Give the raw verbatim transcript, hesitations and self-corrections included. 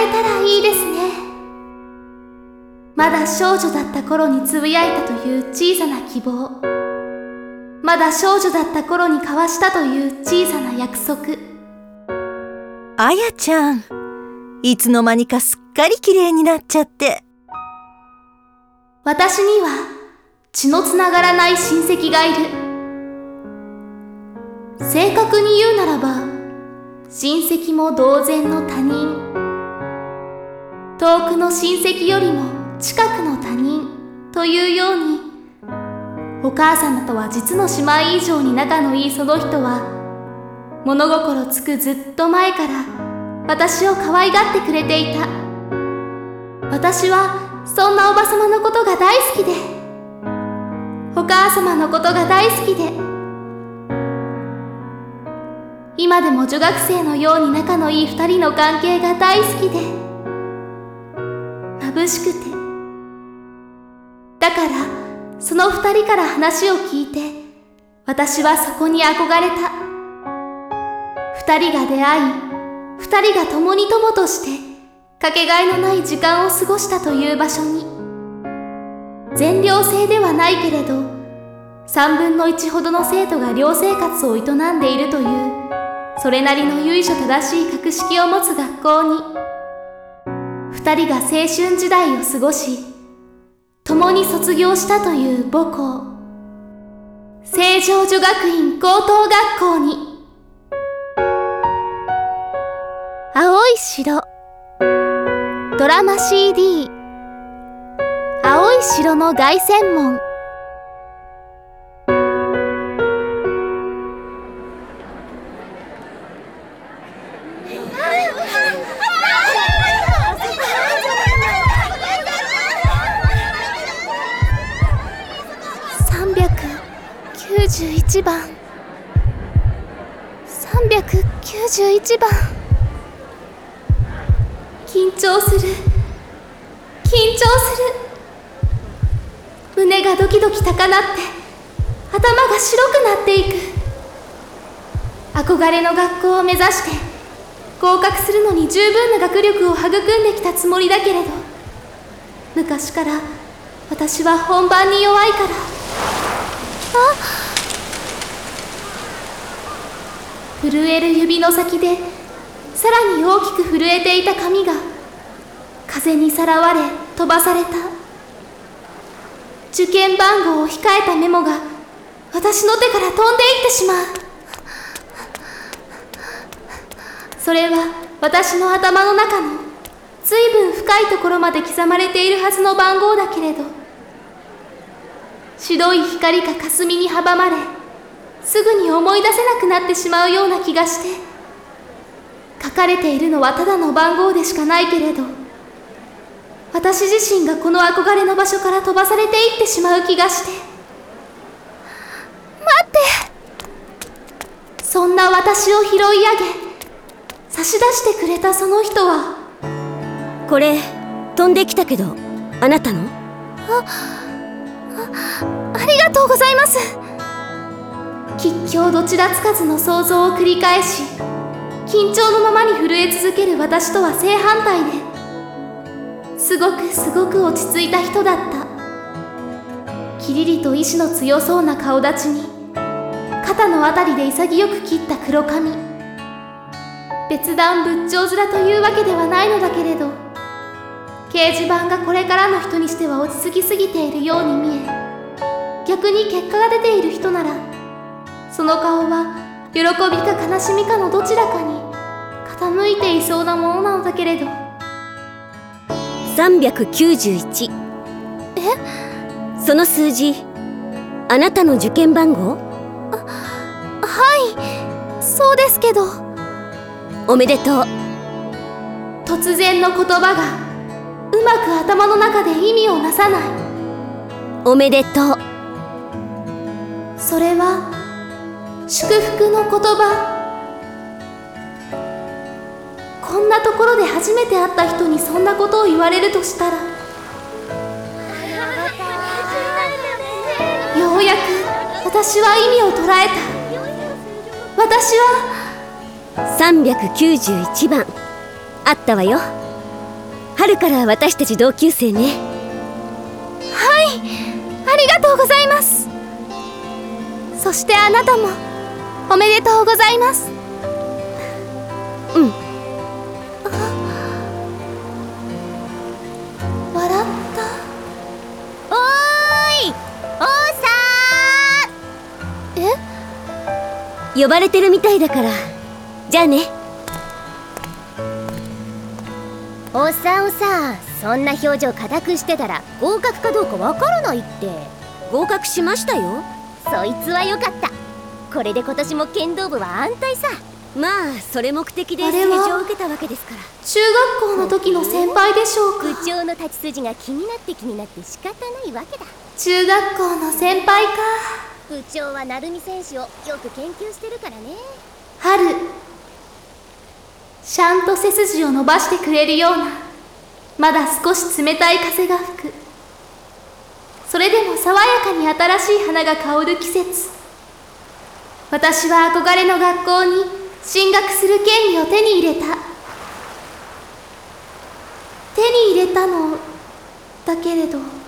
えたらいいですね。まだ少女だった頃につぶやいたという小さな希望、まだ少女だった頃に交わしたという小さな約束。 あやちゃん、いつの間にかすっかり綺麗になっちゃって。 私には血のつながらない親戚がいる。正確に言うならば、親戚も同然の他人。遠くの親戚よりも近くの他人というように、お母様とは実の姉妹以上に仲のいいその人は、物心つくずっと前から私を可愛がってくれていた。私はそんなおばさまのことが大好きで、お母様のことが大好きで、今でも女学生のように仲のいい二人の関係が大好きで、眩しくて。だからその二人から話を聞いて、私はそこに憧れた。二人が出会い、二人が共に友としてかけがえのない時間を過ごしたという場所に、全寮制ではないけれど三分の一ほどの生徒が寮生活を営んでいるという、それなりの由緒正しい格式を持つ学校に、二人が青春時代を過ごし共に卒業したという母校、成城女学院高等学校に。青い城ドラマ シーディー 青い城の凱旋門。さんびゃくきゅうじゅういちばん、さんびゃくきゅうじゅういちばん。緊張する、緊張する。胸がドキドキ高鳴って頭が白くなっていく。憧れの学校を目指して合格するのに十分な学力を育んできたつもりだけれど、昔から私は本番に弱いから。あっ、震える指の先でさらに大きく震えていた髪が風にさらわれ飛ばされた。受験番号を控えたメモが私の手から飛んでいってしまう。それは私の頭の中のずいぶん深いところまで刻まれているはずの番号だけれど、白い光か霞に阻まれすぐに思い出せなくなってしまうような気がして、書かれているのはただの番号でしかないけれど、私自身がこの憧れの場所から飛ばされていってしまう気がして。待って。そんな私を拾い上げ差し出してくれたその人は、 これ飛んできたけどあなたの？ あ、あ、ありがとうございます。吉凶どちらつかずの想像を繰り返し、緊張のままに震え続ける私とは正反対で、すごくすごく落ち着いた人だった。きりりと意志の強そうな顔立ちに、肩のあたりで潔く切った黒髪。別段仏頂面というわけではないのだけれど、掲示板がこれからの人にしては落ち着きすぎているように見え、逆に結果が出ている人なら、その顔は喜びか悲しみかのどちらかに傾いていそうなものなのだけれど。 さんびゃくきゅうじゅういち。 え？ その数字、あなたの受験番号？ あ、はい、そうですけど。 おめでとう。 突然の言葉がうまく頭の中で意味をなさない。 おめでとう。 それは祝福の言葉。こんなところで初めて会った人にそんなことを言われるとしたら、ようやく私は意味を捉えた。私はさんびゃくきゅうじゅういちばんあったわよ。 春から私たち同級生ね。 はい、ありがとうございます。そしてあなたもおめでとうございます。 うん。 笑った。 おーい、おーさー。え？呼ばれてるみたいだから、じゃあね。 おっさんおっさん、そんな表情固くしてたら合格かどうかわからないって。 合格しましたよ。 そいつはよかった。これで今年も剣道部は安泰さ。 まあそれ目的であれは成長を受けたわけですから。 中学校の時の先輩でしょうか。 部長の立ち筋が気になって気になって仕方ないわけだ。 中学校の先輩か。 部長は成美選手をよく研究してるからね。 春、ちゃんと背筋を伸ばしてくれるような、まだ少し冷たい風が吹く。それでも爽やかに新しい花が香る季節。私は憧れの学校に進学する権利を手に入れた。手に入れたのだけれど